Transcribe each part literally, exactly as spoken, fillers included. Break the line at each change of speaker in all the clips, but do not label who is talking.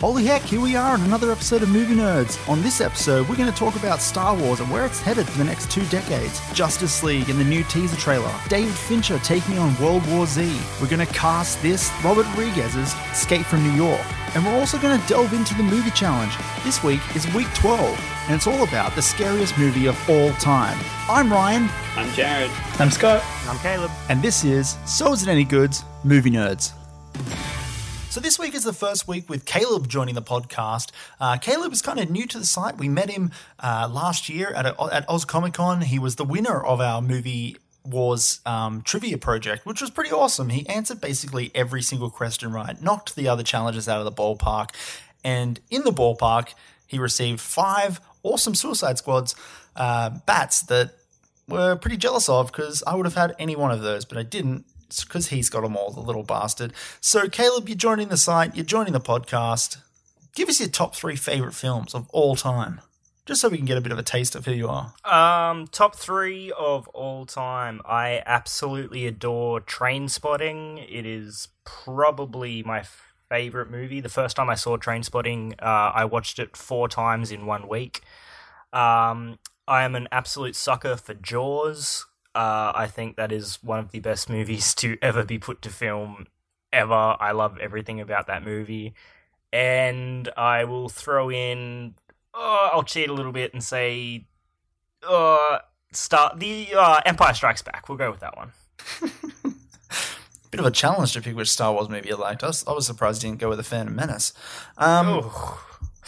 Holy heck, here we are on another episode of Movie Nerds. On this episode, we're going to talk about Star Wars and where it's headed for the next two decades, Justice League and the new teaser trailer, David Fincher taking on World War Z. We're going to cast this, Robert Rodriguez's Escape from New York. And we're also going to delve into the movie challenge. This week is week twelve, and it's all about the scariest movie of all time. I'm Ryan.
I'm Jared.
I'm Scott.
And I'm Caleb.
And this is So Is It Any Goods, Movie Nerds. So this week is the first week with Caleb joining the podcast. Uh, Caleb is kind of new to the site. We met him uh, last year at, a, at Oz Comic Con. He was the winner of our Movie Wars um, trivia project, which was pretty awesome. He answered basically every single question right, knocked the other challenges out of the ballpark. And in the ballpark, he received five awesome Suicide Squads uh, bats that we're pretty jealous of because I would have had any one of those, but I didn't. Because he's got them all, the little bastard. So, Caleb, you're joining the site, you're joining the podcast. Give us your top three favourite films of all time, just so we can get a bit of a taste of who you are.
Um, top three of all time. I absolutely adore Trainspotting. It is probably my favourite movie. The first time I saw Trainspotting, uh, I watched it four times in one week. Um, I am an absolute sucker for Jaws. Uh, I think that is one of the best movies to ever be put to film, ever. I love everything about that movie. And I will throw in... Oh, I'll cheat a little bit and say... Uh, start the uh, Empire Strikes Back. We'll go with that one.
Bit of a challenge to pick which Star Wars movie you liked. I was, I was surprised you didn't go with The Phantom Menace. Um...
Oh.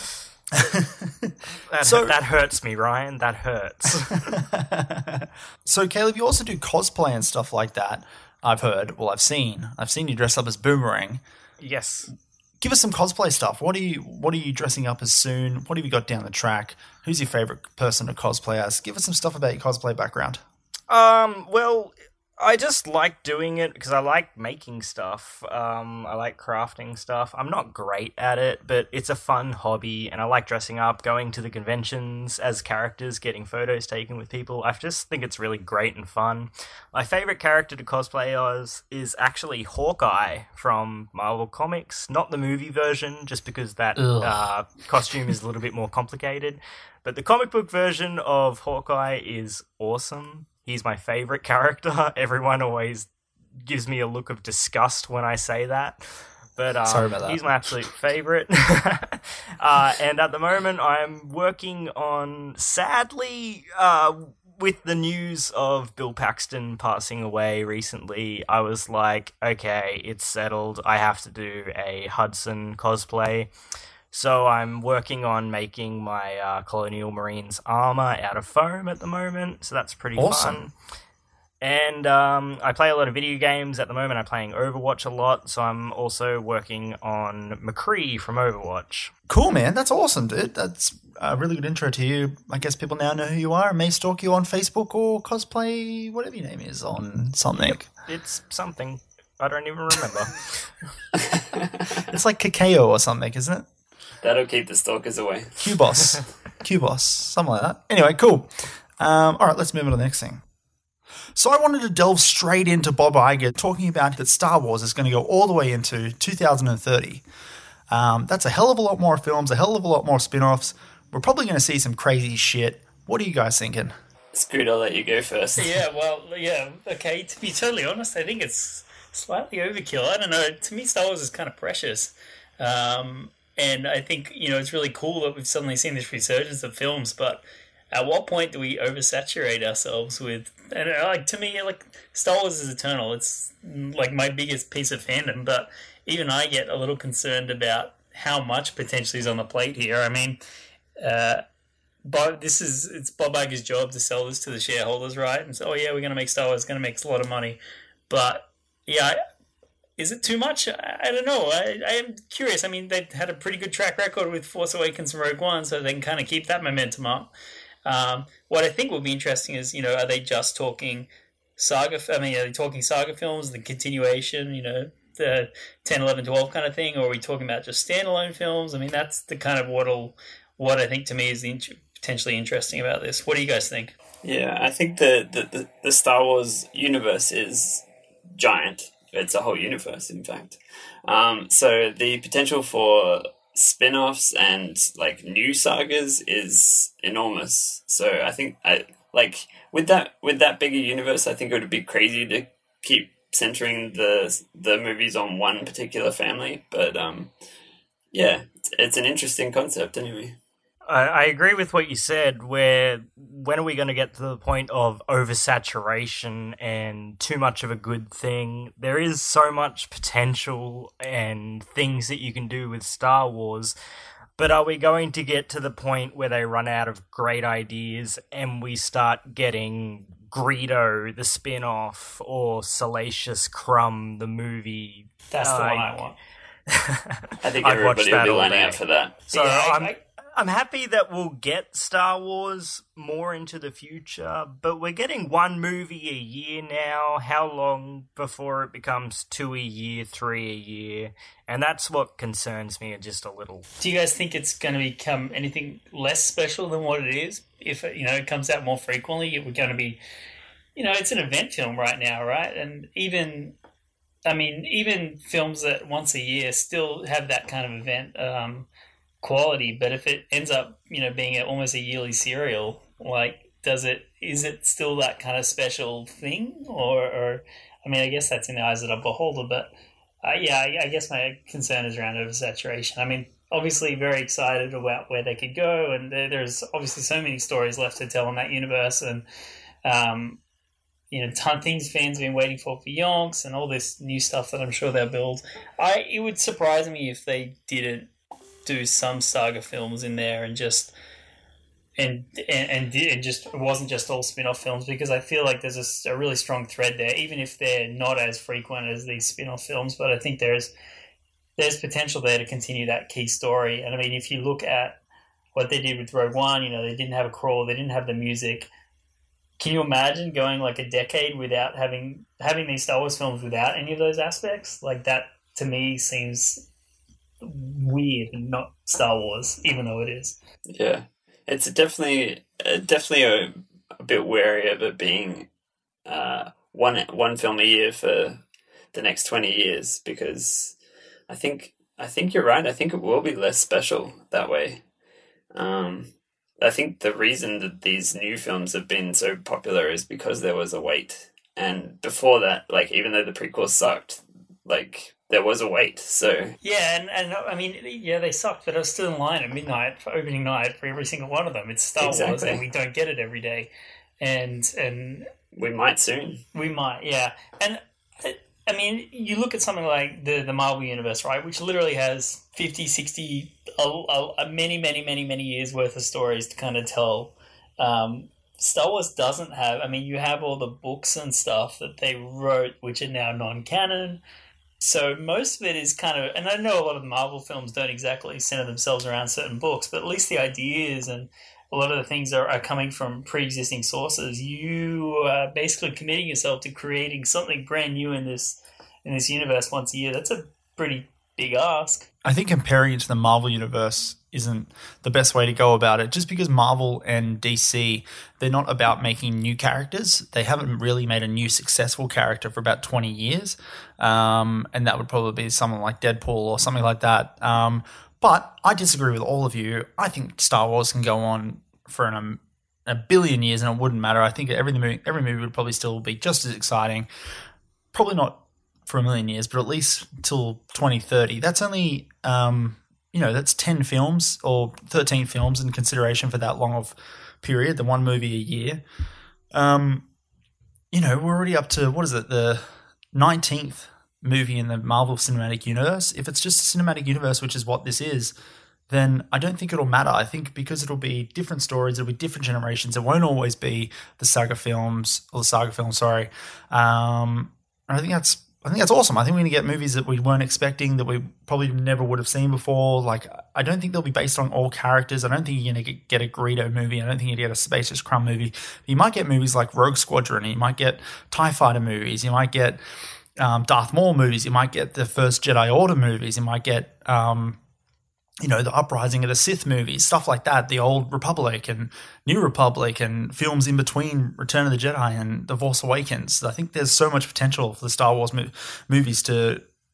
that,
so,
that hurts me, Ryan. That hurts.
So, Caleb, you also do cosplay and stuff like that, I've heard. Well, I've seen. I've seen you dress up as Boomerang.
Yes.
Give us some cosplay stuff. What are you What are you dressing up as soon? What have you got down the track? Who's your favourite person to cosplay as? Give us some stuff about your cosplay background.
Um, well... I just like doing it because I like making stuff. Um, I like crafting stuff. I'm not great at it, but it's a fun hobby, and I like dressing up, going to the conventions as characters, getting photos taken with people. I just think it's really great and fun. My favorite character to cosplay as is actually Hawkeye from Marvel Comics, not the movie version, just because that uh, costume is a little bit more complicated. But the comic book version of Hawkeye is awesome. He's my favorite character. Everyone always gives me a look of disgust when I say that. But um,
Sorry about that.
He's my absolute favorite. uh, and at the moment, I'm working on, sadly, uh, with the news of Bill Paxton passing away recently, I was like, okay, it's settled. I have to do a Hudson cosplay. So I'm working on making my uh, Colonial Marines armor out of foam at the moment, so that's pretty
awesome.
fun. And um, I play a lot of video games at the moment. I'm playing Overwatch a lot, so I'm also working on McCree from Overwatch.
Cool, man. That's awesome, dude. That's a really good intro to you. I guess people now know who you are and may stalk you on Facebook or cosplay, whatever your name is, on something.
Yep, it's something. I don't even remember.
It's like Cacao or something, isn't it?
That'll keep the stalkers away.
Q-Boss. Q-Boss. Something like that. Anyway, cool. Um, all right, let's move on to the next thing. So I wanted to delve straight into Bob Iger talking about that Star Wars is going to go all the way into two thousand thirty. Um, that's a hell of a lot more films, a hell of a lot more spin-offs. We're probably going to see some crazy shit. What are you guys thinking?
Scoot, I'll let you go first.
Yeah, well, yeah, okay. To be totally honest, I think it's slightly overkill. I don't know. To me, Star Wars is kind of precious. Um... And I think, you know, it's really cool that we've suddenly seen this resurgence of films, but at what point do we oversaturate ourselves with, and like, to me, like, Star Wars is eternal. It's like my biggest piece of fandom, but even I get a little concerned about how much potentially is on the plate here. I mean, uh, Bob, this is, it's Bob Iger's job to sell this to the shareholders, right? And so, oh yeah, we're going to make Star Wars, it's going to make a lot of money. But, yeah, I, is it too much? I, I don't know. I, I am curious. I mean, they've had a pretty good track record with Force Awakens and Rogue One, so they can kind of keep that momentum up. Um, what I think will be interesting is, you know, are they just talking saga? I mean, are they talking saga films, the continuation, you know, the ten, eleven, twelve kind of thing, or are we talking about just standalone films? I mean, that's the kind of what'll, what I think to me is the int- potentially interesting about this. What do you guys think?
Yeah, I think the, the, the, the Star Wars universe is giant. It's a whole universe, in fact. Um, so the potential for spin-offs and like new sagas is enormous. So I think I like with that with that bigger universe, I think it would be crazy to keep centering the the movies on one particular family. But um, yeah, it's, it's an interesting concept anyway.
I, I agree with what you said, where when are we going to get to the point of oversaturation and too much of a good thing? There is so much potential and things that you can do with Star Wars, but are we going to get to the point where they run out of great ideas and we start getting Greedo, the spin-off, or Salacious Crumb, the movie?
That's the
uh,
one I want.
I think
I'd watch
everybody will
that
be
all
lining
day.
up for that.
So
Yeah, I-
I'm
I-
I'm happy that we'll get Star Wars more into the future, but we're getting one movie a year now. How long before it becomes two a year, three a year? And that's what concerns me just a little.
Do you guys think it's going to become anything less special than what it is? If it, you know, it comes out more frequently, we're going to be, you know, it's an event film right now, right? And even, I mean, even films that once a year still have that kind of event um, quality. But if it ends up, you know, being a, almost a yearly serial, like, does it? Is it still that kind of special thing, or, or I mean, I guess that's in the eyes of the beholder, but. Uh, yeah, I, I guess my concern is around oversaturation. I mean, obviously very excited about where they could go, and there, there's obviously so many stories left to tell in that universe, and um, you know, ton things fans have been waiting for for yonks, and all this new stuff that I'm sure they'll build. I it would surprise me if they didn't do some saga films in there and just and and and, did, and just it wasn't just all spin-off films, because I feel like there's a, a really strong thread there, even if they're not as frequent as these spin-off films. But I think there's there's potential there to continue that key story. And I mean, if you look at what they did with Rogue One, you know, they didn't have a crawl, they didn't have the music. Can you imagine going like a decade without having having these Star Wars films without any of those aspects? Like, that to me seems weird and not Star Wars, even though it is.
Yeah. It's definitely uh, definitely a, a bit wary of it being uh, one one film a year for the next twenty years, because I think I think you're right. I think it will be less special that way. Um, I think the reason that these new films have been so popular is because there was a wait, and before that, like, even though the prequels sucked, like, there was a wait. So
yeah, and, and I mean, yeah, they sucked, but I was still in line at midnight for opening night for every single one of them. It's Star Wars,
Exactly.
and we don't get it every day, and and
we might soon.
we might, yeah. And I, I mean, you look at something like the the Marvel Universe, right, which literally has fifty, sixty, a, a, a many, many, many, many years worth of stories to kind of tell. Um, Star Wars doesn't have. I mean, you have all the books and stuff that they wrote, which are now non-canon. So most of it is kind of, and I know a lot of the Marvel films don't exactly center themselves around certain books, but at least the ideas and a lot of the things are, are coming from pre-existing sources. You are basically committing yourself to creating something brand new in this in this universe once a year. That's a pretty big ask.
I think comparing it to the Marvel Universe isn't the best way to go about it, just because Marvel and D C, they're not about making new characters. They haven't really made a new successful character for about twenty years, um, and that would probably be someone like Deadpool or something like that. Um, but I disagree with all of you. I think Star Wars can go on for an, um, a billion years and it wouldn't matter. I think every movie, every movie would probably still be just as exciting. Probably not for a million years, but at least till twenty thirty. That's only, um, you know, that's ten films or thirteen films in consideration for that long of period, the one movie a year. Um, you know, we're already up to, what is it, the nineteenth movie in the Marvel Cinematic Universe. If it's just a cinematic universe, which is what this is, then I don't think it'll matter. I think because it'll be different stories, it'll be different generations. It won't always be the saga films, or the saga films, sorry. Um, I think that's I think that's awesome. I think we're going to get movies that we weren't expecting, that we probably never would have seen before. Like, I don't think they'll be based on all characters. I don't think you're going to get a Greedo movie. I don't think you're going to get a Spacious Crumb movie. But you might get movies like Rogue Squadron. You might get TIE Fighter movies. You might get um, Darth Maul movies. You might get the first Jedi Order movies. You might get, um, you know, the Uprising of the Sith movies, stuff like that, the Old Republic and New Republic, and films in between Return of the Jedi and The Force Awakens. I think there's so much potential for the Star Wars mo- movies to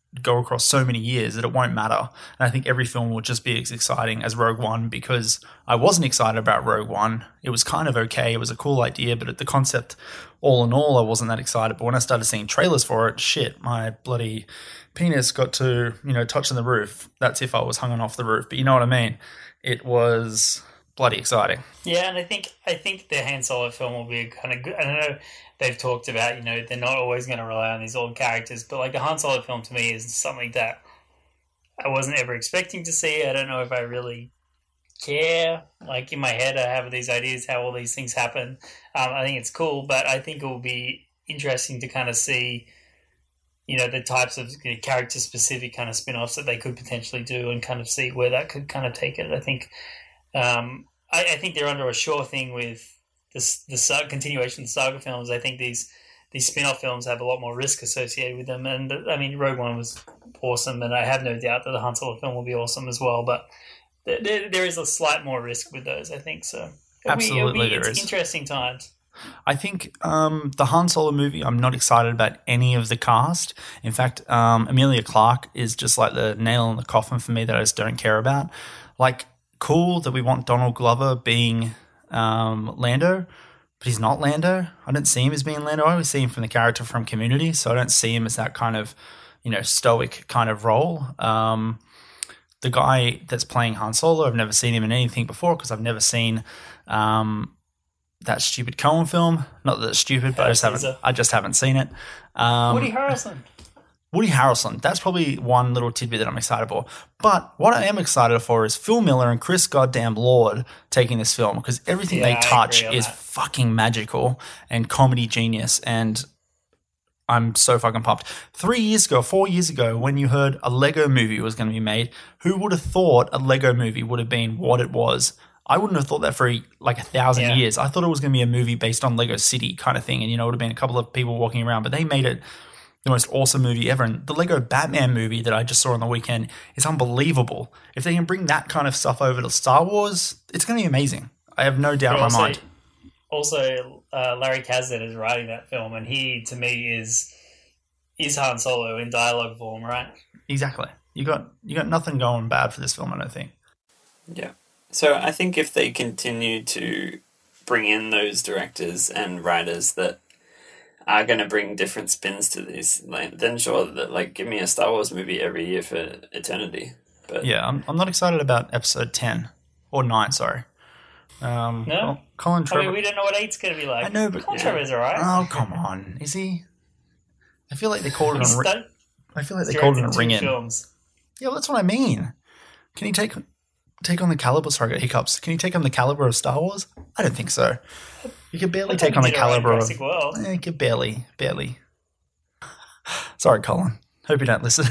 go across so many years that it won't matter. And I think every film will just be as exciting as Rogue One, because I wasn't excited about Rogue One. It was kind of okay. It was a cool idea, but at the concept, all in all, I wasn't that excited. But when I started seeing trailers for it, shit, my bloody penis got to, you know, touching the roof. That's if I was hanging off the roof. But you know what I mean? It was bloody exciting.
Yeah, and I think I think the Han Solo film will be kind of good. I don't know. They've talked about, you know, they're not always going to rely on these old characters, but like the Han Solo film to me is something that I wasn't ever expecting to see. I don't know if I really care. Like in my head, I have these ideas how all these things happen. Um, I think it's cool, but I think it will be interesting to kind of see, you know, the types of, you know, character-specific kind of spin-offs that they could potentially do, and kind of see where that could kind of take it. I think, um, I, I think they're under a sure thing with the the continuation of the saga films. I think these these spin-off films have a lot more risk associated with them. And I mean, Rogue One was awesome, and I have no doubt that the Han Solo film will be awesome as well. But there, there is a slight more risk with those, I think. So it'll
Absolutely,
be, it'll be,
there
it's
is.
Interesting times.
I think um, the Han Solo movie, I'm not excited about any of the cast. In fact, um, Emilia Clarke is just like the nail in the coffin for me that I just don't care about. Like, cool that we want Donald Glover being um, Lando, but he's not Lando. I don't see him as being Lando. I always see him from the character from Community, so I don't see him as that kind of, you know, stoic kind of role. Um, the guy that's playing Han Solo, I've never seen him in anything before because I've never seen um, that stupid Coen film. Not that it's stupid, but I just haven't. I just haven't seen it. Um,
Woody Harrelson.
Woody Harrelson. That's probably one little tidbit that I'm excited for. But what I am excited for is Phil Miller and Chris Goddamn Lord taking this film, because everything
Yeah,
they
I
touch
agree on
is
that.
fucking magical and comedy genius. And I'm so fucking pumped. Three years ago, four years ago, when you heard a Lego movie was going to be made, who would have thought a Lego movie would have been what it was? I wouldn't have thought that for like a thousand
Yeah.
years. I thought it was going to be a movie based on Lego City kind of thing. And, you know, it would have been a couple of people walking around, but they made it the most awesome movie ever. And the Lego Batman movie that I just saw on the weekend is unbelievable. If they can bring that kind of stuff over to Star Wars, it's going to be amazing. I have no doubt in my
also,
mind.
Also, uh, Larry Kazdan is writing that film, and he, to me, is is Han Solo in dialogue form, right?
Exactly. You got you got nothing going bad for this film, I don't think.
Yeah. So I think if they continue to bring in those directors and writers that are going to bring different spins to these, like, then sure, that like give me a Star Wars movie every year for eternity. But
Yeah, I'm I'm not excited about episode ten or nine. Sorry. Um,
No?
well, Colin
I
Trevor.
mean, we don't know what eight's going to be like.
I know, but
Colin Trevor's all right.
oh come on, is he? I feel like they called it
He's
a. Ri-
done-
I feel like they
he's
called it a
directed
ring
two
in.
films.
Yeah, well, that's what I mean. Can he take take on the caliber? Sorry, I got hiccups. Can he take on the caliber of Star Wars? I don't think so. You could barely
I
take
thought
on
he
the
did all right in
caliber of.
Jurassic World.
Eh, you could barely, barely. Sorry, Colin. Hope you don't listen.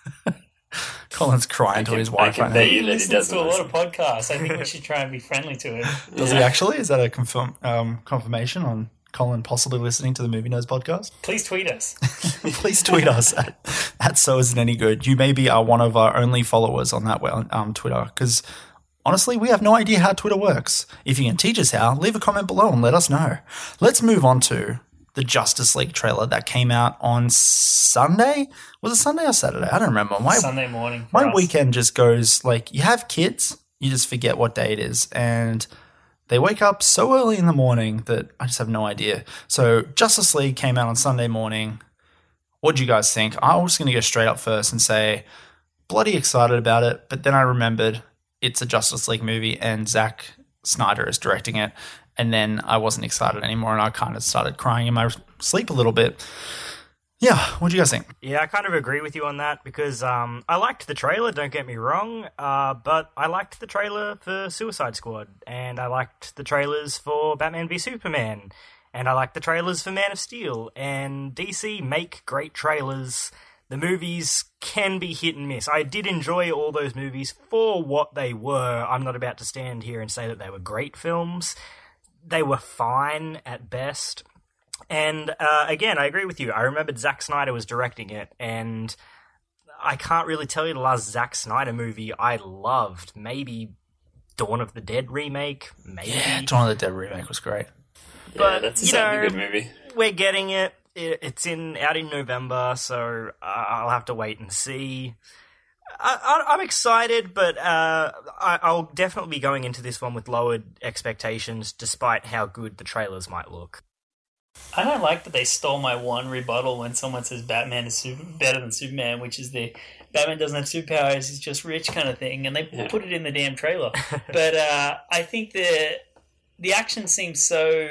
Colin's crying to
can-
his
I
wife
can
right
bet
now.
you
He
that he
listens
doesn't
to a lot
listen.
of podcasts. I think we should try and be friendly to him.
Does he
Yeah.
actually? Is that a confirm, um, confirmation on Colin possibly listening to the Movie Nerds podcast?
Please tweet us.
Please tweet us at, at So Isn't Any Good. You may be our, one of our only followers on that well- um, Twitter, because honestly, we have no idea how Twitter works. If you can teach us how, leave a comment below and let us know. Let's move on to the Justice League trailer that came out on Sunday. Was it Sunday or Saturday? I don't remember. My
Sunday morning. for
my
us.
weekend just goes like, you have kids, you just forget what day it is, and they wake up so early in the morning that I just have no idea. So Justice League came out on Sunday morning. What do you guys think? I was going to go straight up first and say bloody excited about it, but then I remembered it's a Justice League movie and Zack Snyder is directing it, and then I wasn't excited anymore, and I kind of started crying in my sleep a little bit. Yeah, what do you guys think?
Yeah, I kind of agree with you on that because um, I liked the trailer, don't get me wrong, uh, but I liked the trailer for Suicide Squad, and I liked the trailers for Batman v Superman, and I liked the trailers for Man of Steel, and D C make great trailers. The movies can be hit and miss. I did enjoy all those movies for what they were. I'm not about to stand here and say that they were great films. They were fine at best. And uh, again, I agree with you. I remembered Zack Snyder was directing it, and I can't really tell you the last Zack Snyder movie I loved. Maybe Dawn of the Dead remake, maybe.
Yeah, Dawn of the Dead remake was great.
Yeah,
But,
that's a
you
certainly
know,
good movie.
We're getting it. it, it's in out in November, so I'll have to wait and see. I, I, I'm excited, but uh, I, I'll definitely be going into this one with lowered expectations, despite how good the trailers might look.
I don't like that they stole my one rebuttal when someone says Batman is super, better than Superman, which is the Batman doesn't have superpowers, he's just rich kind of thing, and they yeah. put it in the damn trailer. But uh, I think the the action seems so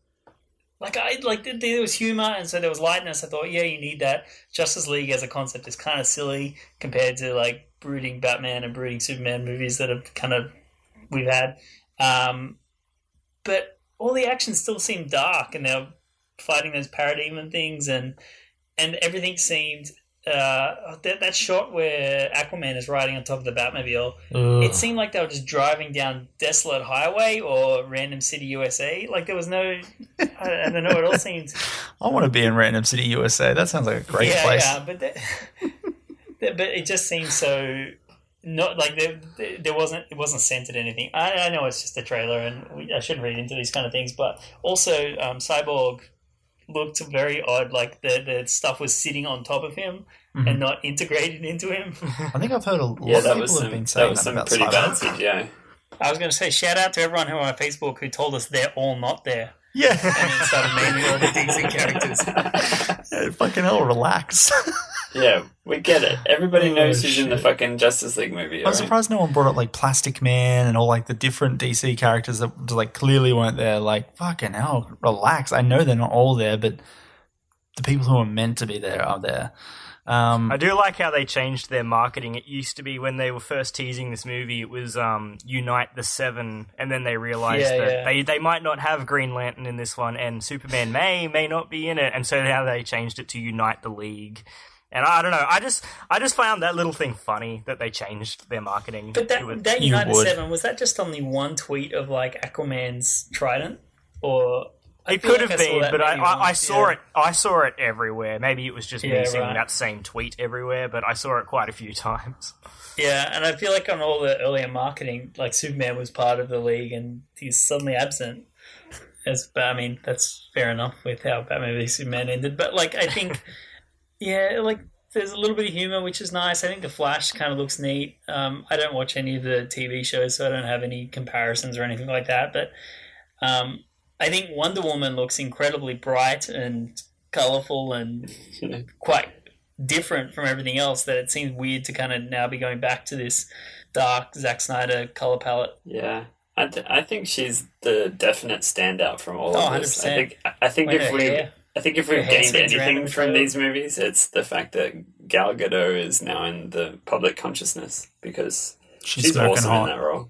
like I like there was humor and so there was lightness. I thought, yeah, you need that. Justice League as a concept is kind of silly compared to like brooding Batman and brooding Superman movies that have kind of we've had. Um, but all the action still seemed dark, and they're fighting those parademon things, and and everything seemed uh, that that shot where Aquaman is riding on top of the Batmobile. Ugh. It seemed like they were just driving down desolate highway or random city U S A. Like there was no, I, I don't know. It all seemed.
I want to be in random city U S A. That sounds like a great
yeah,
place.
Yeah, but that, that, but it just seems so. Not like there, there wasn't. It wasn't centered anything. I, I know it's just a trailer, and we, I shouldn't read into these kind of things. But also, um, Cyborg looked very odd. Like the the stuff was sitting on top of him mm-hmm. and not integrated into him.
I think I've heard a lot
yeah,
of
that
people
was
have
some,
been saying
that was
that
some
about
pretty
Cyborg.
bad C G I.
I was going to say shout out to everyone who on Facebook who told us they're all not there.
Yeah,
and then started naming all the D C characters.
Yeah, fucking hell, relax.
Yeah, we get it. Everybody
Oh,
knows who's
shit.
in the fucking Justice League movie.
I'm
right?
surprised no one brought up like Plastic Man and all like the different D C characters that like clearly weren't there. Like fucking hell, relax. I know they're not all there, but the people who are meant to be there are there. Um,
I do like how they changed their marketing. It used to be when they were first teasing this movie, it was um, Unite the Seven, and then they realized
Yeah,
that
yeah.
they, they might not have Green Lantern in this one, and Superman may, may not be in it, and so now they changed it to Unite the League. And I, I don't know, I just I just found that little thing funny that they changed their marketing.
But that,
It was-
that
You
United
would.
Seven, was that just only one tweet of like Aquaman's trident? Or I
It
feel
could
like
have
I saw
been,
that
but I,
maybe
I, I
once,
saw
yeah.
it. I saw it everywhere. Maybe it was just
Yeah,
me seeing
right.
that same tweet everywhere, but I saw it quite a few times.
Yeah, and I feel like on all the earlier marketing, like Superman was part of the league and he's suddenly absent. As but I mean, that's fair enough with how Batman v Superman ended. But like, I think, yeah, like there's a little bit of humor, which is nice. I think the Flash kind of looks neat. Um, I don't watch any of the T V shows, so I don't have any comparisons or anything like that. But um, I think Wonder Woman looks incredibly bright and colorful and quite different from everything else. That it seems weird to kind of now be going back to this dark Zack Snyder color palette.
Yeah. I, th- I think she's the definite standout from all
Oh,
of this. I
one hundred
think I think
When
if
her
we
hair-
I think if
her
we've
hair
gained
spins around
anything
in the
from
trailer.
these movies, it's the fact that Gal Gadot is now in the public consciousness because
She's
she's,
smoking
awesome
hot.
in that role.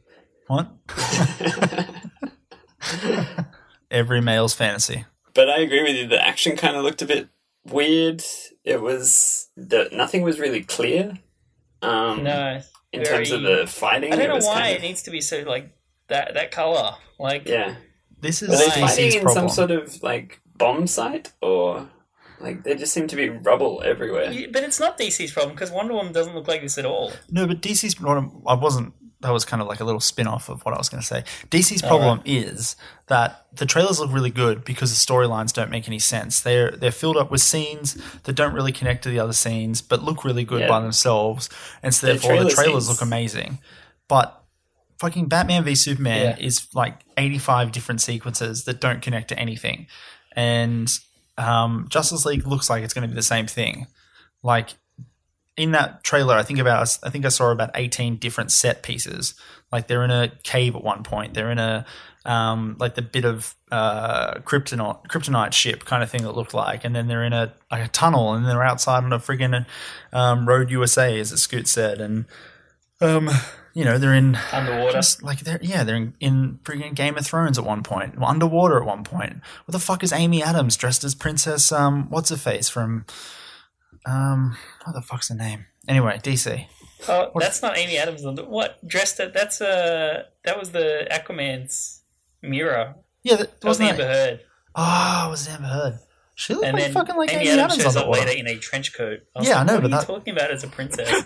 What? Every male's fantasy.
But I agree with you. The action kind of looked a bit weird. It was the nothing was really clear. Um,
No,
in
very-
terms of the fighting,
I don't
it
know
was
why
kind
it
of,
needs to be so like that. That color, like
yeah.
This is
Were they
Why?
fighting
D C's
in
problem.
some sort of like bomb site, or like there just seemed to be rubble everywhere?
Yeah, but it's not D C's problem because Wonder Woman doesn't look like this at all.
No, but D C's problem, I wasn't, that was kind of like a little spin off of what I was going to say. D C's
All
problem is that the trailers look really good because the storylines don't make any sense. They're they're filled up with scenes that don't really connect to the other scenes but look really good
Yeah.
by themselves. And so
The
therefore the
trailer
trailers
scenes-
look amazing. But fucking Batman v Superman
Yeah.
is like eighty-five different sequences that don't connect to anything. And um, Justice League looks like it's going to be the same thing. Like in that trailer, I think about I think I saw about eighteen different set pieces. Like they're in a cave at one point. They're in a um, like the bit of uh, kryptonite kryptonite ship kind of thing that looked like, and then they're in a like a tunnel, and they're outside on a friggin' um, road U S A, as Scoot said, and um, you know they're in
Underwater.
just like they're yeah they're in, in friggin' Game of Thrones at one point, underwater at one point. What the fuck is Amy Adams dressed as Princess? Um, what's her face from? Um, what the fuck's her name? Anyway, D C.
Oh, that's not Amy Adams. What dressed it? That's uh, that was the Aquaman's mirror.
Yeah, that,
That was
wasn't
Amber
it?
Heard.
Oh, it was Amber Heard. She looked
And
like
then
fucking like
Amy
Amy
Adams
Adams
shows
on the
up
water.
later in a trench coat. I was
Yeah, I
like,
know,
what
but
are you
that-
talking about as a princess?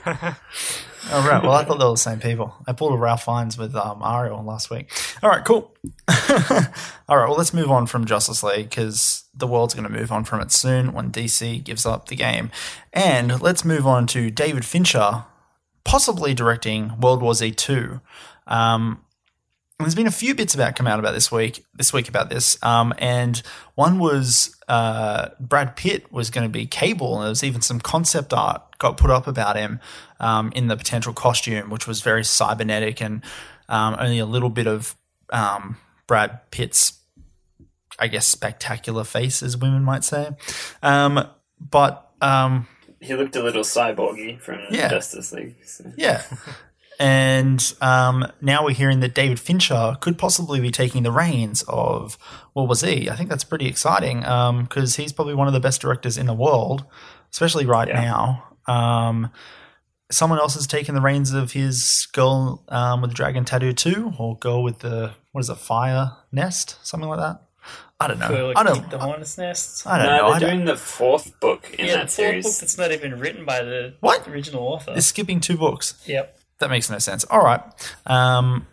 Oh, right. Well, I thought they were the same people. I pulled a Ralph Fiennes with um, Ariel last week. All right, cool. All right, well, let's move on from Justice League because the world's going to move on from it soon when D C gives up the game. And let's move on to David Fincher possibly directing World War Z two. Um, there's been a few bits about come out about this week, this week about this. Um, and one was uh, Brad Pitt was going to be Cable, and there was even some concept art got put up about him um, in the potential costume, which was very cybernetic and um, only a little bit of um, Brad Pitt's, I guess, spectacular face, as women might say. Um, but um,
He looked a little cyborgy from
Yeah.
Justice League. So.
yeah. And um, now we're hearing that David Fincher could possibly be taking the reins of World War Z. I think that's pretty exciting because he's probably one of the best directors in the world, especially right
Yeah.
now. Um, someone else has taken the reins of his Girl um, with the Dragon Tattoo too, or Girl with the, what is it, Fire Nest? Something like that. I don't know.
For,
I
like,
don't
the Hornet's Nest.
I don't
No,
know. I
they're
don't,
doing the fourth book in
Yeah, the
that
fourth
series.
book that's not even written by the
What?
original author.
they're skipping two books.
Yep.
That makes no sense. All right. Um,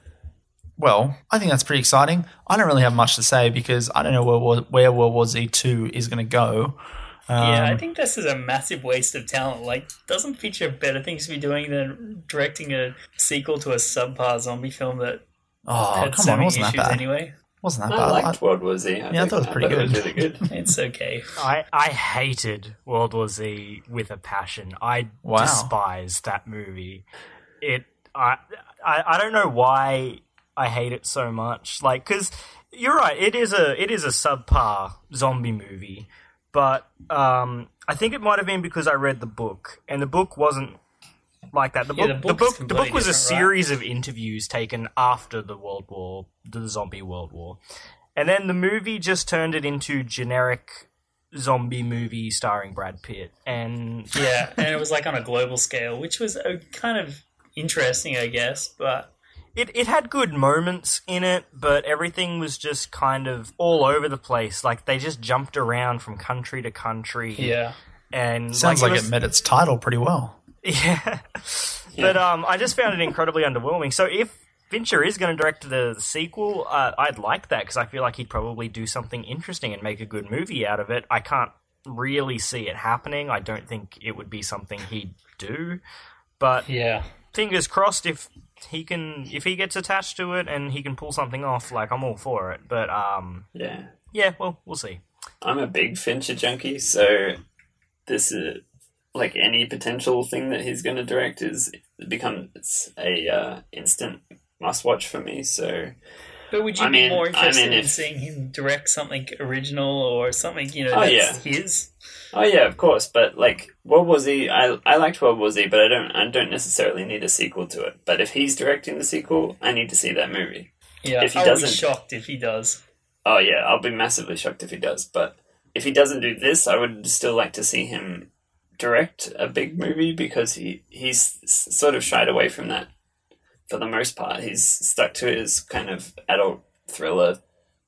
well, I think that's pretty exciting. I don't really have much to say because I don't know where War- where World War Z two is going to go. Um,
Yeah, I think this is a massive waste of talent. Like, doesn't Fincher have better things to be doing than directing a sequel to a subpar zombie film that
oh,
had
come
so
on.
many
Wasn't that
issues
bad?
anyway?
Wasn't that
I
bad?
liked World War Z. I
Yeah, I
think-
thought it was pretty
it was
good.
really good.
It's okay.
I, I hated World War Z with a passion. I
Wow.
despise that movie. It I, I I don't know why I hate it so much. Like, because you're right, it is a it is a subpar zombie movie, but um, I think it might have been because I read the book, and the book wasn't like that. The
Yeah,
book
the
the
book is
book the book
completely
was a
different, right?
series of interviews taken after the World War, the zombie World War, and then the movie just turned it into generic zombie movie starring Brad Pitt, and
Yeah, and it was like on a global scale, which was a kind of interesting, I guess, but
It it had good moments in it, but everything was just kind of all over the place. Like, they just jumped around from country to country.
yeah.
And
Sounds like,
it
it,
was-
met its title pretty well.
Yeah. But um, I just found it incredibly underwhelming. So if Fincher is going to direct the sequel, uh, I'd like that because I feel like he'd probably do something interesting and make a good movie out of it. I can't really see it happening. I don't think it would be something he'd do. But
Yeah.
fingers crossed if he can, if he gets attached to it and he can pull something off, like, I'm all for it. But um,
Yeah.
yeah, well, we'll see.
I'm a big Fincher junkie, so this is like any potential thing that he's going to direct is becomes a uh, instant must watch for me. So
But would you
I
be
mean-
more
I
interested
mean,
in
if-
seeing him direct something original or something, you know,
Oh,
that's
yeah.
his?
Oh yeah, of course. But like World War Z, I I liked World War Z, but I don't I don't necessarily need a sequel to it. But if he's directing the sequel, I need to see that movie.
Yeah,
If he
I'll be
doesn't-
shocked if he does.
Oh yeah, I'll be massively shocked if he does. But if he doesn't do this, I would still like to see him direct a big movie because he he's s- sort of shied away from that for the most part. He's stuck to his kind of adult thriller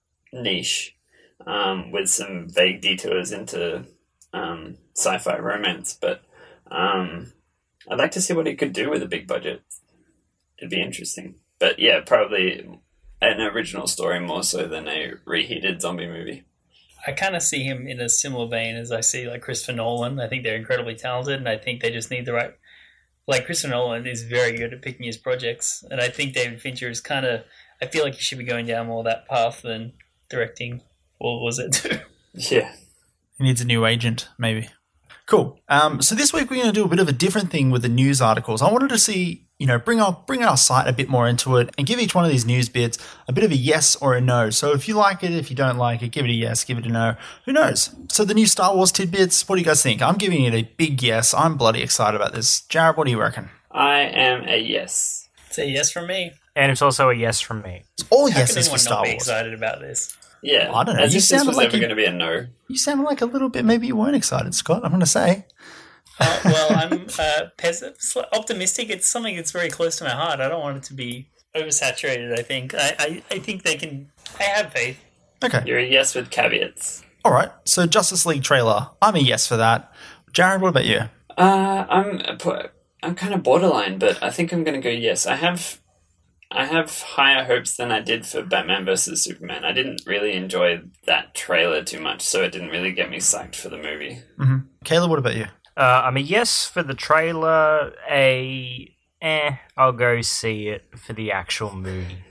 niche um, with some vague detours into um, sci-fi romance. But um, I'd like to see what he could do with a big budget. It'd be interesting. But yeah, probably an original story more so than a reheated zombie movie.
I kind of see him in a similar vein as I see like Christopher Nolan. I think they're incredibly talented, and I think they just need the right. Like Christopher Nolan is very good at picking his projects, and I think David Fincher is kind of. I feel like he should be going down more that path than directing. What was it?
Yeah.
He needs a new agent, maybe. Cool. Um, so this week we're going to do a bit of a different thing with the news articles. I wanted to see, you know, bring our bring our site a bit more into it and give each one of these news bits a bit of a yes or a no. So if you like it, if you don't like it, give it a yes, give it a no. Who knows? So the new Star Wars tidbits, what do you guys think? I'm giving it a big yes. I'm bloody excited about this. Jared, what do you reckon?
I am a yes.
Say yes from me.
And it's also a yes from me.
It's all
How
yeses
can
for
anyone
Star
not be
Wars.
excited about this?
Yeah.
I don't know.
As
You
if this
sounded
was
like
ever
you-
going to be a no.
You sounded like a little bit, maybe you weren't excited, Scott. I'm going to say.
Uh, well, I'm uh, pes- optimistic. It's something that's very close to my heart. I don't want it to be oversaturated, I think. I, I, I think they can... I have faith.
Okay.
You're a yes with caveats.
All right, so Justice League trailer. I'm a yes for that. Jared, what about you?
Uh, I'm I'm kind of borderline, but I think I'm going to go yes. I have I have higher hopes than I did for Batman versus Superman. I didn't really enjoy that trailer too much, so it didn't really get me psyched for the movie.
Mm-hmm. Kayla, what about you?
Uh, I'm a yes for the trailer. A eh, I'll go see it for the actual movie.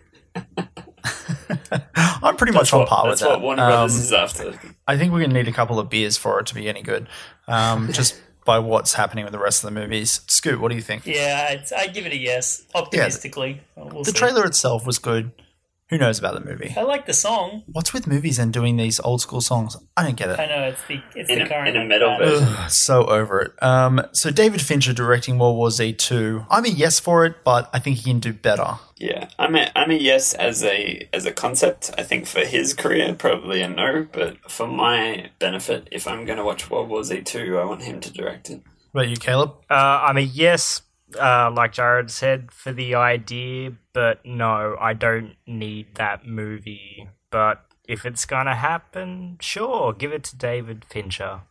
I'm pretty
That's
much on
what,
par with
that's
that.
what Warner Brothers
Um,
is after.
I think we're going to need a couple of beers for it to be any good, um, just by what's happening with the rest of the movies. Scoot, what do you think?
Yeah, I'd, I'd give it a yes, optimistically. We'll
The
see.
trailer itself was good. Who knows about the movie?
I like the song.
What's with movies and doing these old school songs? I don't get it.
I know, it's the it's
In
the
a-
current...
in a metal
uh,
version.
Ugh, so over it. Um, so David Fincher directing World War Z two. I'm a yes for it, but I think he can do better.
Yeah, I'm a I'm a yes as a as a concept. I think for his career, probably a no. But for my benefit, if I'm going to watch World War Z two, I want him to direct it.
What about you, Caleb?
Uh, I'm a yes, uh, like Jared said, for the idea, but no, I don't need that movie. But if it's gonna happen, sure, give it to David Fincher.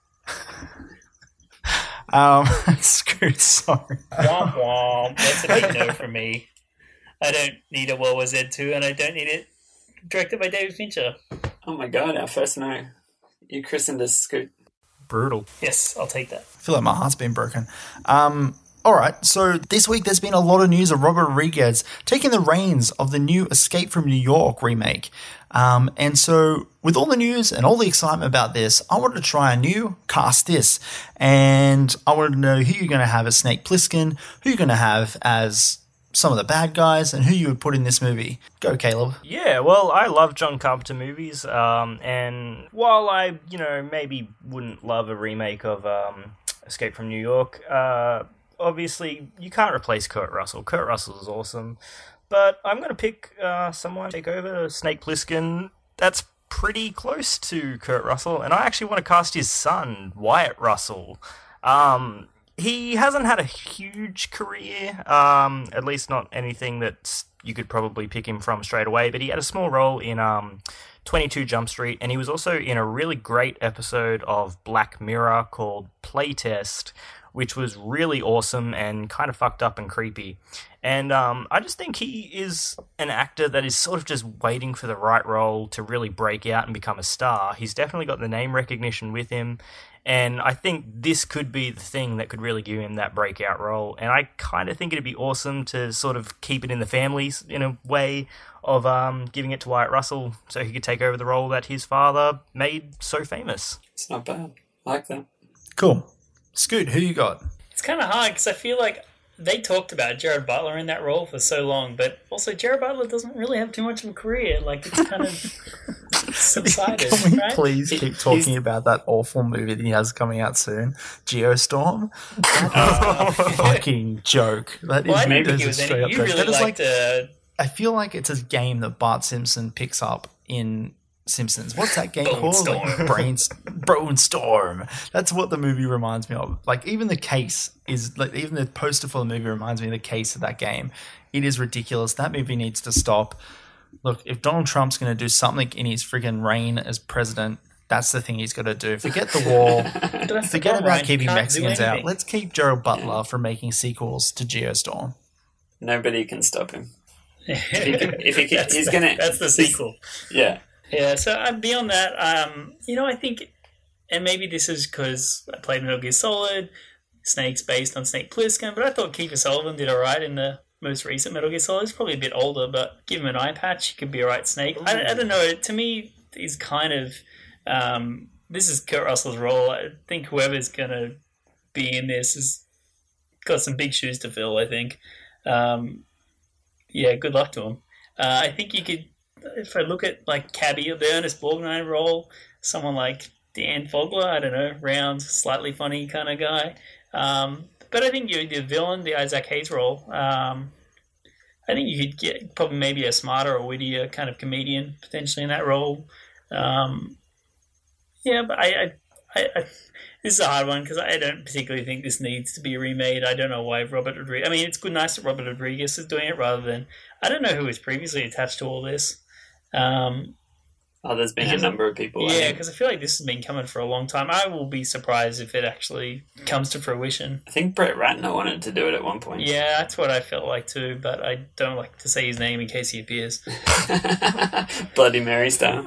Um, Scoot, sorry.
Womp womp. That's a big no for me. I don't need a World War Z two, and I don't need it directed by David Fincher.
Oh my god, our first no. You christened us Scoot.
Brutal.
Yes, I'll take that.
I feel like my heart's been broken. Um, all right, so this week there's been a lot of news of Robert Rodriguez taking the reins of the new Escape from New York remake. Um, and so with all the news and all the excitement about this, I wanted to try a new cast this. And I wanted to know who you're going to have as Snake Plissken, who you're going to have as some of the bad guys, and who you would put in this movie. Go, Caleb.
Yeah, well, I love John Carpenter movies, um, and while I, you know, maybe wouldn't love a remake of um, Escape from New York, uh, obviously you can't replace Kurt Russell. Kurt Russell is awesome, but I'm going to pick uh, someone to take over, Snake Plissken. That's pretty close to Kurt Russell, and I actually want to cast his son, Wyatt Russell. Um... He hasn't had a huge career, um, at least not anything that you could probably pick him from straight away, but he had a small role in um, twenty-two Jump Street, and he was also in a really great episode of Black Mirror called Playtest, which was really awesome and kind of fucked up and creepy. And um, I just think he is an actor that is sort of just waiting for the right role to really break out and become a star. He's definitely got the name recognition with him, and I think this could be the thing that could really give him that breakout role. And I kind of think it'd be awesome to sort of keep it in the family in a way of um, giving it to Wyatt Russell so he could take over the role that his father made so famous.
It's not bad. I like that.
Cool. Scoot, who you got?
It's kind of hard because I feel like they talked about Jared Butler in that role for so long, but also Jared Butler doesn't really have too much of a career. Like, it's kind of subsided,
Can we
right?
please keep talking about that awful movie that he has coming out soon, Geostorm?
Uh,
Fucking joke. That is,
well, I
that
didn't think
is
it
a
was
straight
any.
up
You
joke.
really
That is
liked uh,
I feel like it's a game that Bart Simpson picks up in Simpsons. What's that game
Bone
called?
Storm.
Like Brain Bone Storm. That's what the movie reminds me of. Like, even the case is like even the poster for the movie reminds me of the case of that game. It is ridiculous. That movie needs to stop. Look, if Donald Trump's going to do something in his friggin' reign as president, that's the thing he's got to do. Forget the wall.
but that's the
Forget
problem,
about
Ryan. You
keeping
can't do
Mexicans out.
anything.
Let's keep Gerald Butler from making sequels to Geostorm.
Nobody can stop him. If he can, if he can,
that's,
he's
the,
gonna.
that's the
he's-
sequel.
Yeah.
Yeah, so uh, beyond that, um, you know, I think, and maybe this is because I played Metal Gear Solid, Snake's based on Snake Plissken, but I thought Kiefer Sutherland did alright in the most recent Metal Gear Solid. He's probably a bit older, but give him an eye patch, he could be a right Snake. I, I don't know, to me, he's kind of, um, this is Kurt Russell's role. I think whoever's going to be in this has got some big shoes to fill, I think. Um, yeah, good luck to him. Uh, I think you could, if I look at like Cabby or the Ernest Borgnine role, someone like Dan Fogler, I don't know, round, slightly funny kind of guy. Um, but I think you the villain, the Isaac Hayes role, um, I think you could get probably maybe a smarter or wittier kind of comedian potentially in that role. Um, yeah, but I, I, I, I this is a hard one because I don't particularly think this needs to be remade. I don't know why Robert Rodriguez. I mean, it's good, nice that Robert Rodriguez is doing it rather than I don't know who was previously attached to all this. Um,
Oh, there's been
Because-
a number of people. I
Yeah,
think.
because I feel like this has been coming for a long time. I will be surprised if it actually comes to fruition.
I think Brett Ratner wanted to do it at one point.
Yeah, that's what I felt like too, but I don't like to say his name in case he appears.
Bloody Mary style.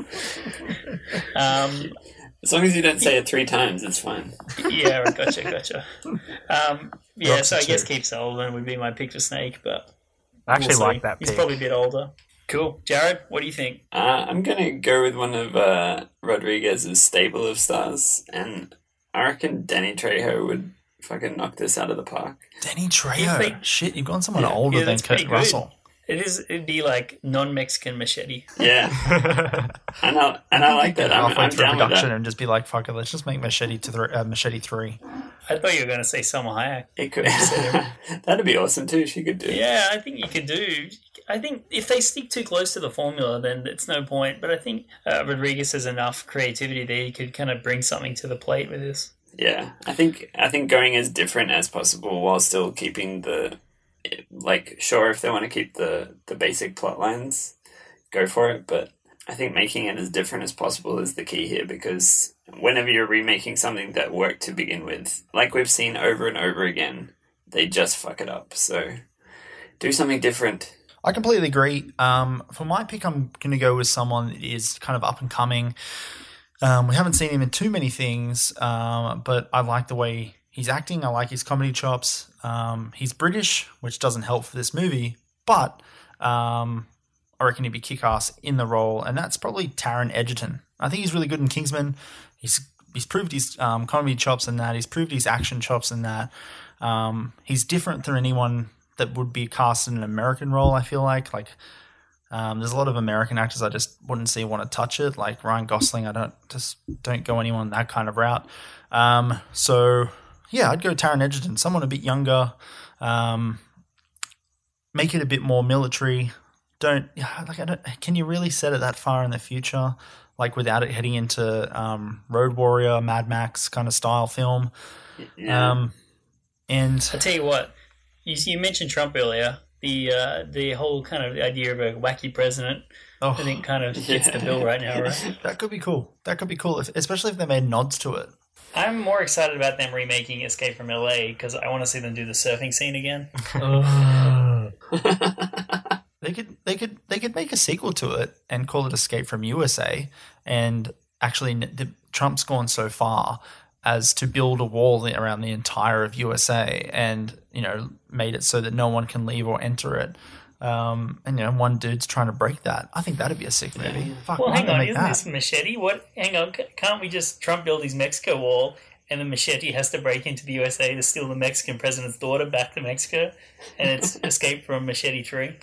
Um,
As long as you don't say it three times, it's fine.
yeah, gotcha, gotcha. Um, yeah,
Roxy
so I guess
too.
Keith Sullivan would be my pick for Snake, but
I actually
we'll see.
like that
He's
pick.
probably a bit older. Cool. Jared, what do you think?
Uh, I'm going to go with one of uh, Rodriguez's stable of stars, and I reckon Danny Trejo would fucking knock this out of the park.
Danny
You
Trejo.
think-
Shit, you've gone someone
Yeah.
older
Yeah,
than
that's pretty
Kurt
good.
Russell.
It is. It'd be like non-Mexican machete.
Yeah, and I and I like that. I'm,
Halfway
I'm
through
down with
production
that.
and just be like, fuck it, let's just make Machete to th- uh, Machete three.
I thought you were going to say Salma Hayek.
It could. That'd be awesome too. She could do. it.
Yeah, I think you could do. I think if they stick too close to the formula, then it's no point. But I think uh, Rodriguez has enough creativity there. He could kind of bring something to the plate with this.
Yeah, I think I think going as different as possible while still keeping the like sure if they want to keep the the basic plot lines, go for it. But I think making it as different as possible is the key here, because whenever you're remaking something that worked to begin with, like we've seen over and over again, they just fuck it up. So do something different.
I completely agree. Um, for my pick, I'm going to go with someone that is kind of up and coming. Um, we haven't seen him in too many things, um, but I like the way he's acting. I like his comedy chops. Um, he's British, which doesn't help for this movie, but um, I reckon he'd be kick-ass in the role, and that's probably Taron Egerton. I think he's really good in Kingsman. He's he's proved his um, comedy chops in that. He's proved his action chops in that. Um, he's different than anyone that would be cast in an American role, I feel like. Like, um, there's a lot of American actors I just wouldn't see want to touch it. Like Ryan Gosling, I don't just don't go anyone that kind of route. Um, so yeah, I'd go Taron Egerton, someone a bit younger. Um, make it a bit more military. Don't yeah, like I don't. Can you really set it that far in the future, like without it heading into um, Road Warrior, Mad Max kind of style film?
Yeah.
Um, and
I tell you what, you, you mentioned Trump earlier. The uh, the whole kind of idea of a wacky president,
oh,
I think, kind of fits the bill right now, right?
that could be cool. That could be cool, if, especially if they made nods to it.
I'm more excited about them remaking Escape from L A because I want to see them do the surfing scene again.
They could, they could, they could make a sequel to it and call it Escape from U S A. And actually, the, Trump's gone so far as to build a wall around the entire of U S A, and you know, made it so that no one can leave or enter it. Um, and you know, one dude's trying to break that. I think that'd be a sick movie. Fuck,
Well,
why
hang
don't
on,
they make
isn't
that?
this Machete? What? Hang on, c- can't we just Trump build his Mexico wall, and the Machete has to break into the U S A to steal the Mexican president's daughter back to Mexico, and it's Escape from Machete Three?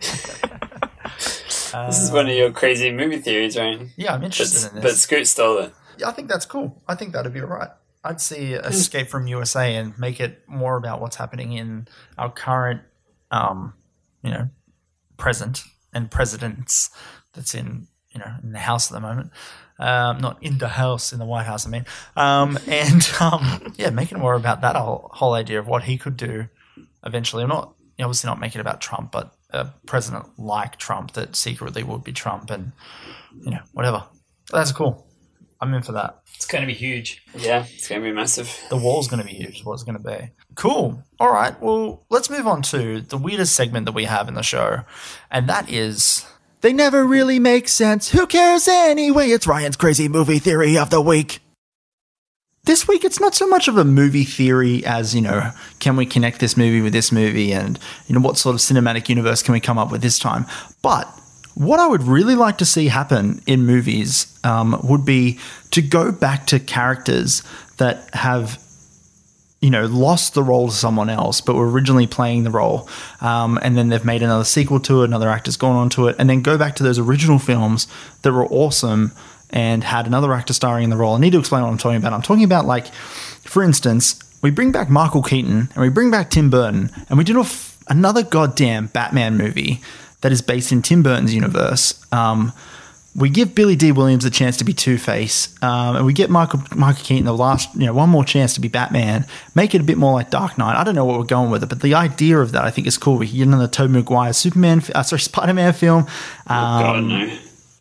This is one of your crazy movie theories, Ryan.
Yeah, I'm
But,
interested in
but
this.
Scoot stole it.
Yeah, I think that's cool. I think that'd be all right. I'd see
Hmm.
Escape from U S A and make it more about what's happening in our current, um, you know, present and presidents that's in, you know, in the House at the moment. Um, not in the House, in the White House, I mean. Um, and, um, yeah, making more about that whole, whole idea of what he could do eventually. I'm not, obviously not make it about Trump, but a president like Trump that secretly would be Trump and, you know, whatever. That's cool. I'm in for that.
It's going to be huge.
Yeah, it's going to be massive.
The wall's going to be huge. What it's going to be. Cool. All right. Well, let's move on to the weirdest segment that we have in the show, and that is they never really make sense. Who cares anyway? It's Ryan's crazy movie theory of the week. This week, it's not so much of a movie theory as, you know, can we connect this movie with this movie, and, you know, what sort of cinematic universe can we come up with this time? But what I would really like to see happen in movies um, would be to go back to characters that have, you know, lost the role to someone else, but were originally playing the role. Um, and then they've made another sequel to it, another actor's gone on to it, and then go back to those original films that were awesome and had another actor starring in the role. I need to explain what I'm talking about. I'm talking about, like, for instance, we bring back Michael Keaton and we bring back Tim Burton and we do a f- another goddamn Batman movie that is based in Tim Burton's universe. Um, we give Billy D. Williams a chance to be Two-Face, um, and we get Michael Michael Keaton the last, you know, one more chance to be Batman. Make it a bit more like Dark Knight. I don't know what we're going with it, but the idea of that I think is cool. We get another Tobey Maguire Superman, uh, sorry, Spider-Man film. Um,
Oh, God, no.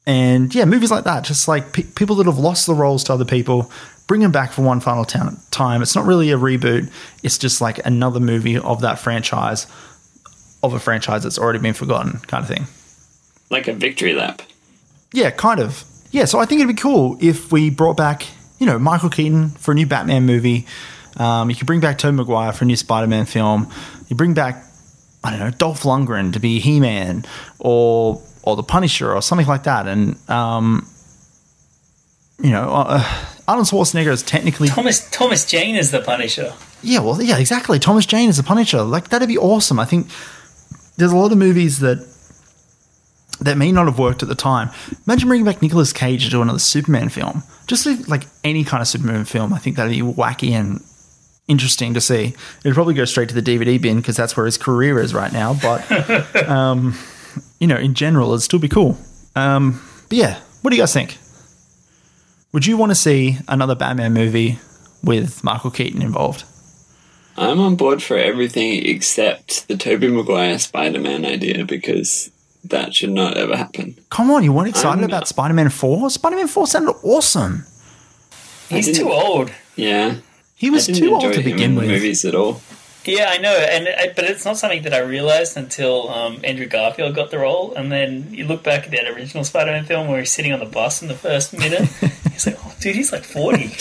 And yeah, movies like that, just like pe- people that have lost the roles to other people, bring them back for one final t- time. It's not really a reboot. It's just like another movie of that franchise, of a franchise that's already been forgotten kind of thing.
Like a victory lap.
Yeah, kind of. Yeah, so I think it'd be cool if we brought back, you know, Michael Keaton for a new Batman movie. Um, you could bring back Tobey Maguire for a new Spider-Man film. You bring back, I don't know, Dolph Lundgren to be He-Man or or the Punisher or something like that. And, um, you know, uh, Arnold Schwarzenegger is technically...
Thomas Thomas Jane is the Punisher.
Yeah, well, yeah, exactly. Thomas Jane is the Punisher. Like, that'd be awesome. I think there's a lot of movies that that may not have worked at the time. Imagine bringing back Nicolas Cage to do another Superman film. Just like any kind of Superman film, I think that'd be wacky and interesting to see. It'd probably go straight to the D V D bin because that's where his career is right now. But, um, you know, in general, it'd still be cool. Um, but yeah, what do you guys think? Would you want to see another Batman movie with Michael Keaton involved?
I'm on board for everything except the Tobey Maguire Spider-Man idea because that should not ever happen.
Come on, you weren't excited
I'm,
about Spider-Man four? Spider-Man four sounded awesome.
He's too old.
Yeah.
He was
I didn't
too
enjoy
old to
him
begin
in
with.
movies at all.
Yeah, I know, and I, but it's not something that I realized until um, Andrew Garfield got the role. And then you look back at that original Spider-Man film where he's sitting on the bus in the first minute. He's like, "Oh, dude, he's like forty."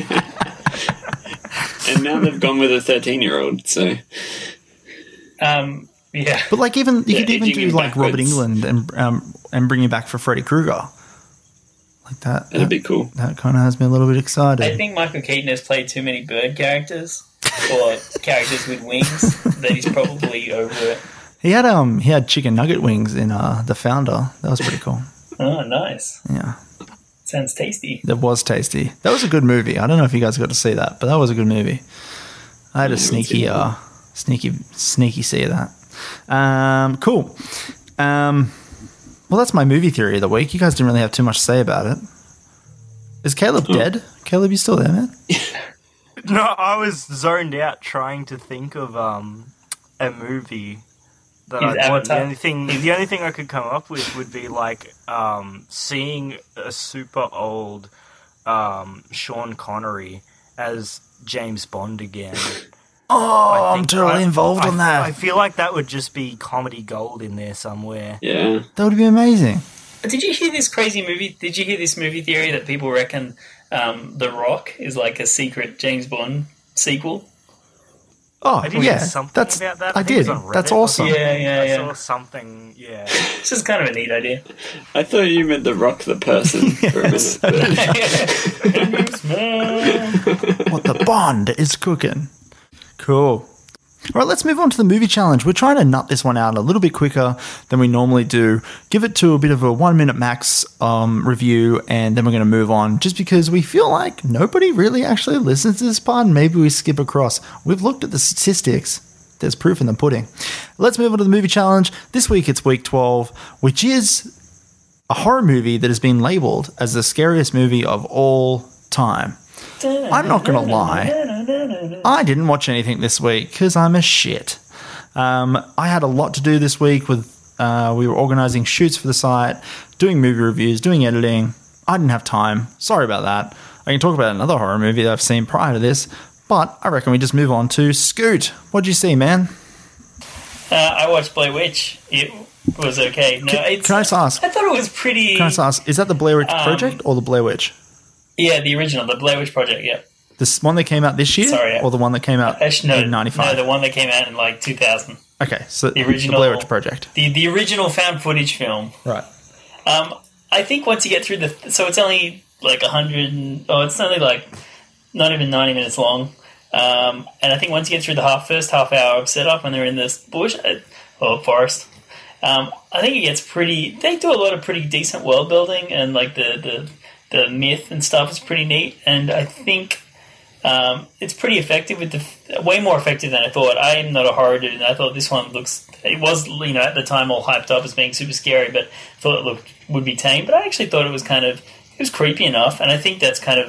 And now they've gone with a thirteen-year-old. So,
um, yeah.
But like, even you
Yeah,
could even
aging
do
him
like Robert
backwards.
Englund and um, and bring him back for Freddy Krueger. Like that.
that'd be cool.
That kind of has me a little bit excited.
I think Michael Keaton has played too many bird characters or characters with wings that he's probably over it.
He had um he had chicken nugget wings in uh The Founder. That was pretty cool.
Oh, nice.
Yeah,
Sounds tasty.
that was tasty. That was a good movie. I don't know if you guys got to see that, but that was a good movie. I had a
I haven't seen
sneaky
that
uh sneaky sneaky see of that. Um, cool. Um, well, that's my movie theory of the week. You guys didn't really have too much to say about it. Is Caleb
Oh.
dead? Caleb, you still there, man?
No, I was zoned out trying to think of um a movie that
His
I want. The
Avatar.
only thing, the only thing I could come up with would be like um seeing a super old um Sean Connery as James Bond again.
Oh,
I
I'm
think-
totally
I-
involved
I,
on that.
I feel like that would just be comedy gold in there somewhere.
Yeah.
That would be amazing.
Did you hear this crazy movie? Did you hear this movie theory that people reckon um, The Rock is like a secret James Bond sequel?
Oh,
I did
yeah.
hear something
That's
about that.
I
think it
did.
was on
That's
Reddit or
awesome.
something.
Yeah, yeah,
I
yeah.
saw something. Yeah.
It's just kind of a neat idea.
I thought you meant The Rock the person for a minute. but-
What the Bond is cooking. Cool. All right, let's move on to the movie challenge. We're trying to nut this one out a little bit quicker than we normally do. Give it to a bit of a one minute max um, review, and then we're going to move on just because we feel like nobody really actually listens to this part, and maybe we skip across. We've looked at the statistics. There's proof in the pudding. Let's move on to the movie challenge. This week it's week twelve, which is a horror movie that has been labeled as the scariest movie of all time. I'm not going to lie. I didn't watch anything this week because I'm a shit. Um, I had a lot to do this week with, uh, we were organising shoots for the site, doing movie reviews, doing editing. I didn't have time. Sorry about that. I can talk about another horror movie that I've seen prior to this, but I reckon we just move on to Scoot. What'd you see, man?
Uh, I watched Blair Witch. It was okay. No,
Can,
it's,
can I just ask?
I thought it was pretty.
Can I just ask? Is that the Blair Witch
Um,
Project or the Blair Witch?
Yeah, the original, the Blair Witch Project. Yeah,
This one that came out this year,
Sorry, yeah.
or the one that came out
Actually, no,
in ninety-five?
no, the one that came out in like two thousand.
Okay, so the,
original-
Blair Witch Project.
The the original found footage film.
Right.
Um, I think once you get through the, so it's only like a hundred. and- Oh, it's only like not even ninety minutes long. Um, and I think once you get through the half first half hour of setup when they're in this bush uh, or forest, um, I think it gets pretty. They do a lot of pretty decent world building, and like the the, the myth and stuff is pretty neat. And I think um, it's pretty effective with the way more effective than I thought. I'm not a horror dude, and I thought this one looks. It was, you know, at the time all hyped up as being super scary, but thought it looked would be tame. But I actually thought it was kind of it was creepy enough, and I think that's kind of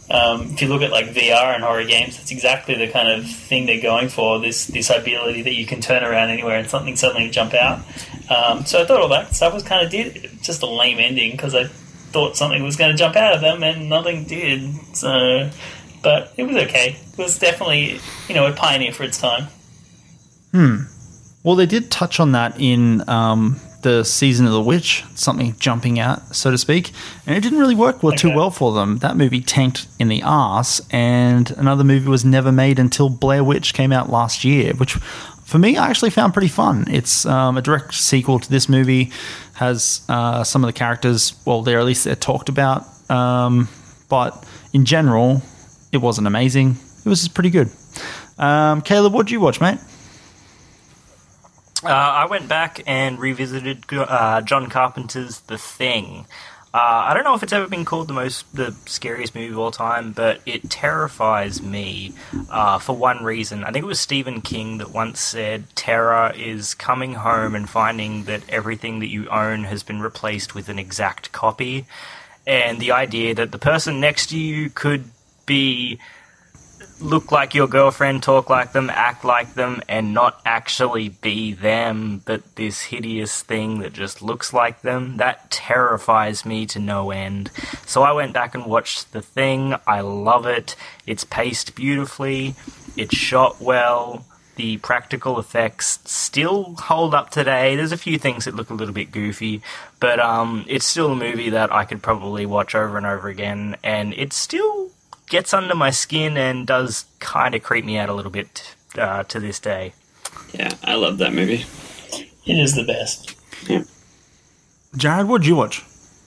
Um, if you look at like V R and horror games, it's exactly the kind of thing they're going for. This this ability that you can turn around anywhere and something suddenly jump out. Um, so I thought all that stuff was kind of did just a lame ending because I thought something was going to jump out of them and nothing did. So, but it was okay. It was definitely, you know, a pioneer for its time.
Hmm. Well, they did touch on that in um, the Season of the Witch, something jumping out, so to speak, and it didn't really work well, okay. too well for them. That movie tanked in the arse, and another movie was never made until Blair Witch came out last year, which for me I actually found pretty fun. It's um, a direct sequel to this movie, has uh, some of the characters, well, they're at least they're talked about, um, but in general, it wasn't amazing. It was just pretty good. Um, Caleb, what did you watch, mate?
Uh, I went back and revisited uh, John Carpenter's The Thing. Uh, I don't know if it's ever been called the most the scariest movie of all time, but it terrifies me uh, for one reason. I think it was Stephen King that once said, terror is coming home and finding that everything that you own has been replaced with an exact copy. And the idea that the person next to you could be... look like your girlfriend, talk like them, act like them, and not actually be them, but this hideous thing that just looks like them, that terrifies me to no end. So I went back and watched The Thing. I love it. It's paced beautifully. It's shot well. The practical effects still hold up today. There's a few things that look a little bit goofy, but um, it's still a movie that I could probably watch over and over again, and it's still... gets under my skin and does kind of creep me out a little bit uh, to this day.
Yeah, I love that movie.
It is the best.
Yeah.
Jared, what did you watch?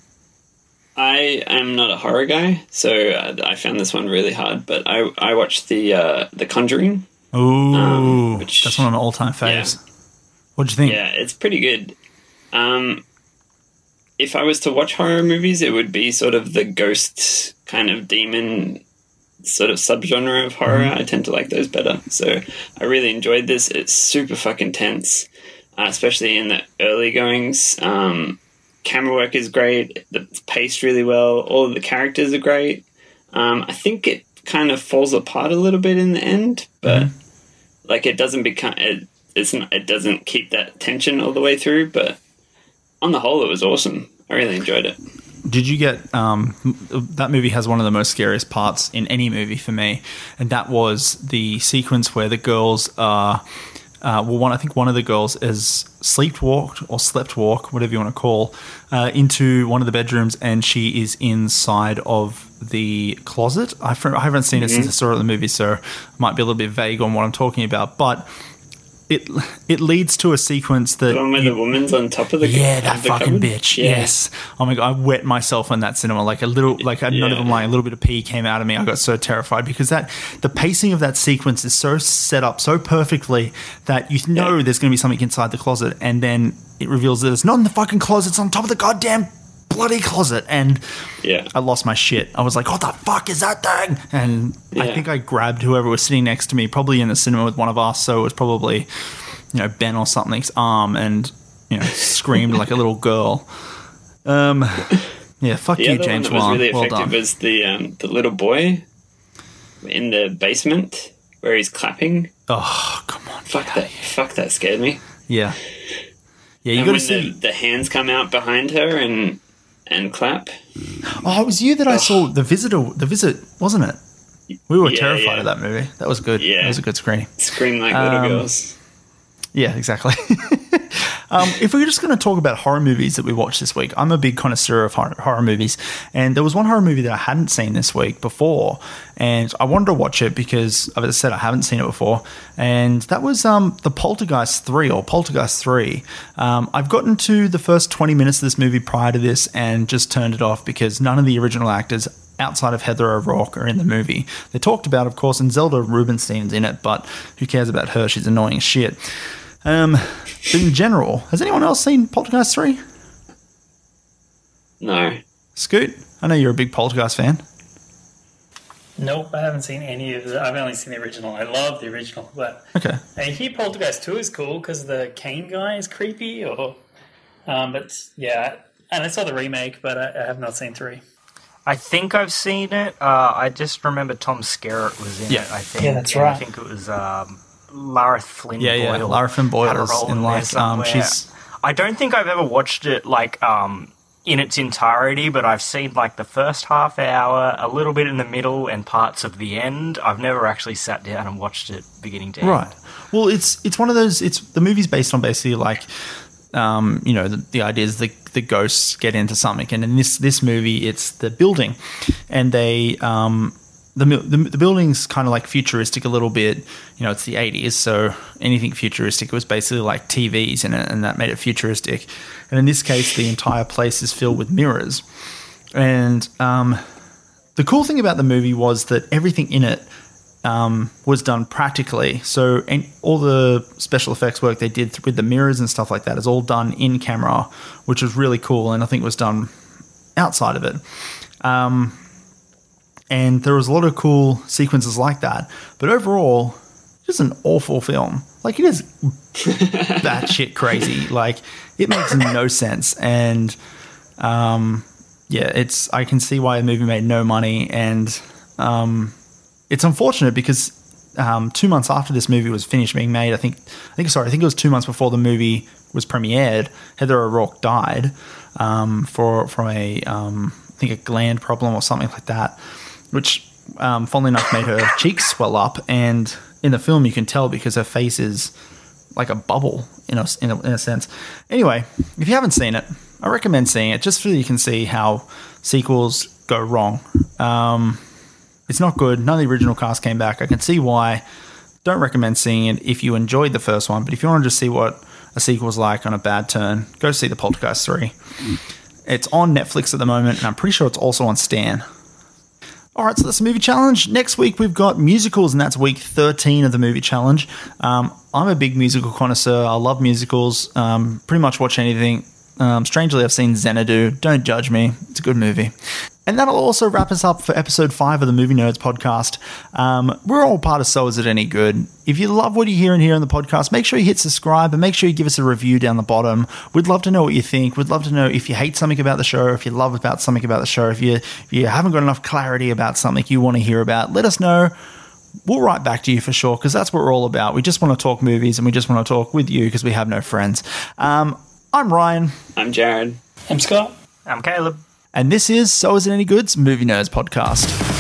I am not a horror guy, so uh, I found this one really hard, but I I watched the uh, the Conjuring.
Ooh,
um, which,
that's one of my all-time faves.
Yeah.
What did you think?
Yeah, it's pretty good. Um, if I was to watch horror movies, it would be sort of the ghost kind of demon sort of subgenre of horror. Mm-hmm. I tend to like those better. So I really enjoyed this. It's super fucking tense, uh, especially in the early goings. Um, camera work is great. It's paced really well. All of the characters are great. Um, I think it kind of falls apart a little bit in the end, but mm-hmm. like it doesn't become it. It's not, it doesn't keep that tension all the way through. But on the whole, it was awesome. I really enjoyed it.
Did you get um, that movie has one of the most scariest parts in any movie for me, and that was the sequence where the girls are. Uh, well, one I think one of the girls is sleepwalked or slept walk, whatever you want to call, uh, into one of the bedrooms, and she is inside of the closet. I, I haven't seen it mm-hmm. since I saw it in the movie, so I might be a little bit vague on what I'm talking about, but. It it leads to a sequence that...
The one where
you,
the woman's on top of the
Yeah, that fucking
cupboard?
bitch,
yeah.
yes. Oh my God, I wet myself in that cinema. Like a little, like I'm
yeah.
not even lying, a little bit of pee came out of me. I got so terrified because that the pacing of that sequence is so set up so perfectly that you know yeah. there's going to be something inside the closet, and then it reveals that it's not in the fucking closet, it's on top of the goddamn bloody closet, and
yeah.
I lost my shit. I was like, what the fuck is that thing? And yeah. I think I grabbed whoever was sitting next to me, probably in the cinema with one of us, so it was probably... you know, Ben or something's arm and, you know, screamed like a little girl. Um, yeah, fuck
the
you,
other
James
one that
Wan.
was really
well
effective
done.
was the, um, the little boy in the basement where he's clapping.
Oh, come on.
Fuck that, fuck that scared me.
Yeah. Yeah, you
and
got to
when
see...
The, the hands come out behind her and and clap.
Oh, it was you that I oh. saw The Visitor, The Visit, wasn't it? We were
yeah,
terrified
yeah.
of that movie. That was good.
Yeah.
That was a good screening.
Scream like little
um,
girls.
Yeah, exactly. um, if we're just going to talk about horror movies that we watched this week, I'm a big connoisseur of horror, horror movies, and there was one horror movie that I hadn't seen this week before, and I wanted to watch it because, as I said, I haven't seen it before, and that was um, the Poltergeist three, or Poltergeist three. Um, I've gotten to the first twenty minutes of this movie prior to this and just turned it off because none of the original actors outside of Heather O'Rourke are in the movie. They're talked about, of course, and Zelda Rubinstein's in it, but who cares about her? She's annoying as shit. Um, but in general, has anyone else seen Poltergeist three?
No.
Scoot, I know you're a big Poltergeist fan.
Nope, I haven't seen any of the... I've only seen the original. I love the original, but...
Okay.
I hear Poltergeist two is cool because the Kane guy is creepy, or... Um, but, yeah, and I saw the remake, but I, I have not seen three.
I think I've seen it. Uh, I just remember Tom Skerritt was in
Yeah.
it, I think.
Yeah, that's
And
right.
I think it was um, Lara Flynn
Yeah,
Boyle.
yeah. Lara Flynn
had a
Boyle
role
in
there
like um,
somewhere.
she's
I don't think I've ever watched it like um, in its entirety, but I've seen like the first half hour, a little bit in the middle, and parts of the end. I've never actually sat down and watched it beginning to end.
right. Well, it's it's one of those. It's the movie's based on basically like. Um, you know, the, the idea is the, the ghosts get into something, and in this this movie, it's the building, and they um, the, the the building's kind of like futuristic a little bit. You know, it's the eighties, so anything futuristic was basically like T Vs in it, and that made it futuristic. And in this case, the entire place is filled with mirrors, and um, the cool thing about the movie was that everything in it. Um, was done practically. So and all the special effects work they did with the mirrors and stuff like that is all done in camera, which was really cool, and I think was done outside of it. Um, and there was a lot of cool sequences like that. But overall, it's an awful film. Like, it is batshit crazy. Like, it makes no sense. And um, yeah, it's I can see why a movie made no money, and um, it's unfortunate because um, two months after this movie was finished being made, I think, I think, sorry, I think it was two months before the movie was premiered, Heather O'Rourke died um, for from a, um, I think, a gland problem or something like that, which, um, funnily enough, made her cheeks swell up. And in the film, you can tell because her face is like a bubble in a, in a, in a sense. Anyway, if you haven't seen it, I recommend seeing it just so you can see how sequels go wrong. Um, It's not good. None of the original cast came back. I can see why. Don't recommend seeing it if you enjoyed the first one. But if you want to just see what a sequel's like on a bad turn, go see The Poltergeist three. It's on Netflix at the moment, and I'm pretty sure it's also on Stan. All right, so that's the movie challenge. Next week, we've got musicals, and that's week thirteen of the movie challenge. Um, I'm a big musical connoisseur. I love musicals. Um, pretty much watch anything. Um, strangely, I've seen Xanadu. Don't judge me. It's a good movie. And that'll also wrap us up for episode five of the Movie Nerds podcast. Um, we're all part of So Is It Any Good? If you love what you hear and hear in the podcast, make sure you hit subscribe and make sure you give us a review down the bottom. We'd love to know what you think. We'd love to know if you hate something about the show, if you love about something about the show, if you, if you haven't got enough clarity about something you want to hear about, let us know. We'll write back to you for sure, because that's what we're all about. We just want to talk movies, and we just want to talk with you because we have no friends. Um, I'm Ryan.
I'm Jared.
I'm Scott.
I'm Caleb.
And this is So Is It Any Good's Movie Nerds podcast.